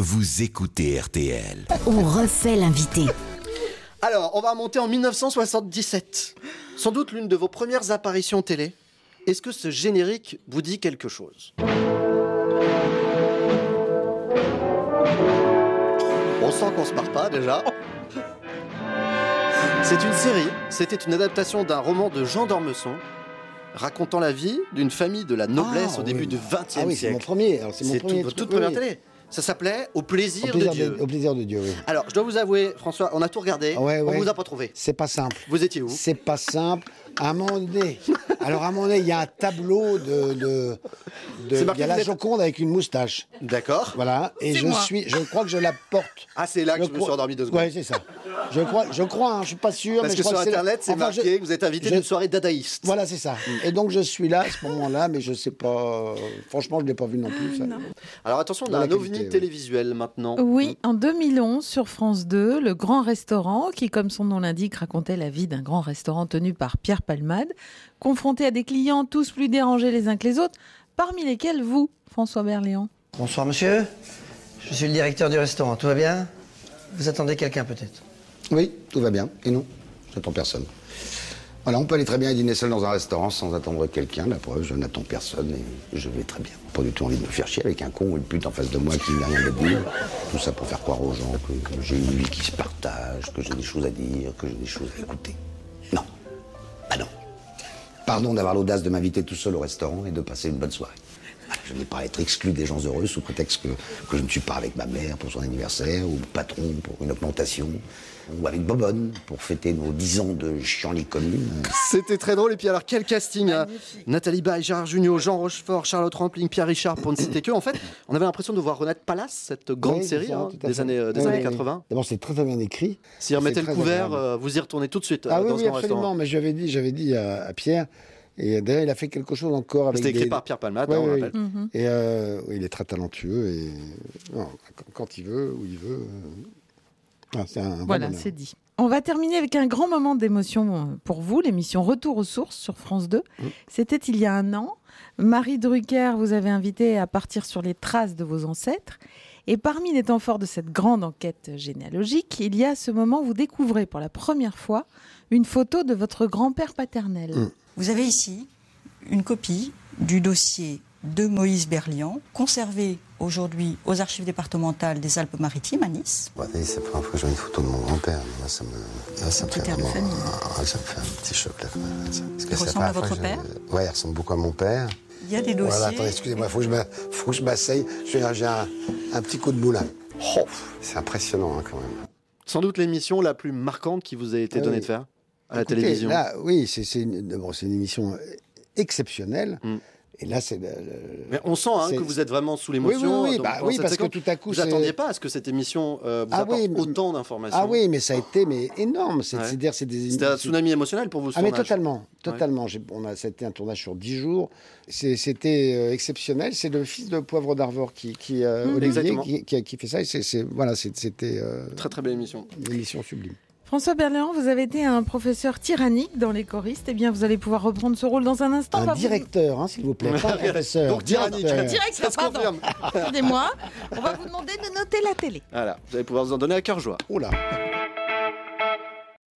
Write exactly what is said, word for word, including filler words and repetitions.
vous écoutez R T L. On refait l'invité. Alors, on va remonter en mille neuf cent soixante-dix-sept. Sans doute l'une de vos premières apparitions télé. Est-ce que ce générique vous dit quelque chose ? On sent qu'on se marre pas déjà. C'est une série, c'était une adaptation d'un roman de Jean d'Ormesson racontant la vie d'une famille de la noblesse Ah, au début oui. du vingtième Ah oui, siècle. c'est mon premier. Alors, c'est mon C'est premier tout- votre truc, toute première oui. télé. Ça s'appelait Au plaisir, Au plaisir de Dieu. Au plaisir de Dieu, oui. Alors, je dois vous avouer, François, on a tout regardé, Ouais, on ouais. vous a pas trouvé. C'est pas simple. Vous étiez où ? C'est pas simple. À un moment donné, alors à un moment donné, il y a un tableau de, de, de C'est marqué il y a la vous êtes- Joconde avec une moustache. D'accord. Voilà. Et C'est je moi. suis, je crois que je la porte. Ah, c'est là que je, me suis crois- endormi deux secondes. Ouais, c'est ça. Je crois, je crois, hein, je suis pas sûr. Parce mais que je crois sur c'est la- Internet, c'est Enfin, marqué je- que vous êtes invité je- d'une soirée dadaïste. Voilà, c'est ça. Et donc je suis là à ce moment-là, mais je sais pas. Franchement, je l'ai pas vu non plus. Ça. Alors attention, on Dans a la un ovni qualité, oui. télévisuel maintenant. Oui, en deux mille onze, sur France deux, le Grand Restaurant, qui, comme son nom l'indique, racontait la vie d'un grand restaurant tenu par Pierre Palmade, confronté à des clients tous plus dérangés les uns que les autres, parmi lesquels vous, François Berléand. Bonsoir monsieur, je suis le directeur du restaurant, tout va bien? Vous attendez quelqu'un peut-être? Oui, tout va bien. Et non, j'attends personne. Voilà, on peut aller très bien dîner seul dans un restaurant sans attendre quelqu'un. La preuve, je n'attends personne et je vais très bien. Pas du tout envie de me faire chier avec un con ou une pute en face de moi qui n'a rien à dire. Tout ça pour faire croire aux gens que, que j'ai une vie qui se partage, que j'ai des choses à dire, que j'ai des choses à écouter. Non. Bah non. Pardon d'avoir l'audace de m'inviter tout seul au restaurant et de passer une bonne soirée. Voilà, je n'ai pas à être exclu des gens heureux sous prétexte que, que je ne suis pas avec ma mère pour son anniversaire, ou le patron pour une augmentation, ou avec Bobonne pour fêter nos dix ans de Chianli commune. C'était très drôle. Et puis alors, quel casting hein. Nathalie Baye, Gérard Jugnot, Jean Rochefort, Charlotte Rampling, Pierre Richard, pour ne citer que. En fait, on avait l'impression de voir Renate Palace, cette grande Oui, c'est série ça, hein, tout à des fait. années, euh, des Oui, années oui. quatre-vingts. D'abord, c'est très très bien écrit. Si vous remettez C'est le très couvert, agréable. euh, vous y retournez tout de suite euh, Ah oui, dans oui, ce grand absolument. restaurant. Mais j'avais dit, j'avais dit à, à Pierre, et d'ailleurs, il a fait quelque chose encore avec C'était écrit des- par Pierre Palmade, Ouais, hein, on ouais, rappelle. Mhm. Et euh, oui, il est très talentueux et non, quand- quand il veut, où il veut. euh, ah, c'est un, un bon Voilà, bonheur. c'est dit. On va terminer avec un grand moment d'émotion euh, pour vous, l'émission Retour aux sources sur France deux. Mmh. C'était il y a un an. Marie Drucker vous avait invité à partir sur les traces de vos ancêtres. Et parmi les temps forts de cette grande enquête généalogique, il y a ce moment où vous découvrez pour la première fois une photo de votre grand-père paternel. Mmh. Vous avez ici une copie du dossier de Moïse Berliand, conservé aujourd'hui aux archives départementales des Alpes-Maritimes à Nice. Bon, c'est la première fois que je vois une photo de mon grand-père. Moi, ça me, là, ça me Tout fait est de vraiment, famille. ah, ça me fait un petit choc là. Quand même, ça. Parce que Il c'est la ressemble à première votre fois que père je- Ouais, il ressemble beaucoup à mon père. Il y a des dossiers. Voilà, attendez, excusez-moi, il faut que je m'a- faut que je m'asseye. J'ai un, j'ai un, un petit coup de boule. hein. Oh, c'est impressionnant hein, quand même. Sans doute l'émission la plus marquante qui vous a été Ah donnée oui. de faire à la Écoutez, télévision. Là, oui, c'est c'est une, d'abord, c'est une émission exceptionnelle. Mm. Et là, c'est. le- le- Mais on sent hein, c'est- que vous êtes vraiment sous Oui, l'émotion. oui, oui, dans- bah dans oui, cette parce que séquence. tout à coup, Vous c'est- n'attendiez pas à ce que cette émission euh, vous Ah apporte oui, mais- autant d'informations. Ah oui, mais ça a été mais énorme. C'est, Ouais. c'est-à-dire, c'est des. C'était un c'est- tsunami émotionnel pour vous, ce Ah mais tournage. totalement, totalement. J'ai- On a, c'était un tournage sur dix jours. C'est- C'était euh, exceptionnel. C'est le fils de Poivre d'Arvor qui, qui euh, Mmh, Olivier, exactement. qui, qui a qui fait ça. Et c'est, c'est- voilà, c'est- c'était euh, Très très belle émission. une émission sublime. François Berléand, vous avez été un professeur tyrannique dans les choristes. Eh bien, vous allez pouvoir reprendre ce rôle dans un instant. On Un va vous- directeur, hein, s'il vous plaît, pas un professeur. Donc tyrannique. Directeur. Directeur, Ça se pardon. confirme. Excusez-moi. On va vous demander de noter la télé. Voilà, vous allez pouvoir vous en donner à cœur joie. Oh là.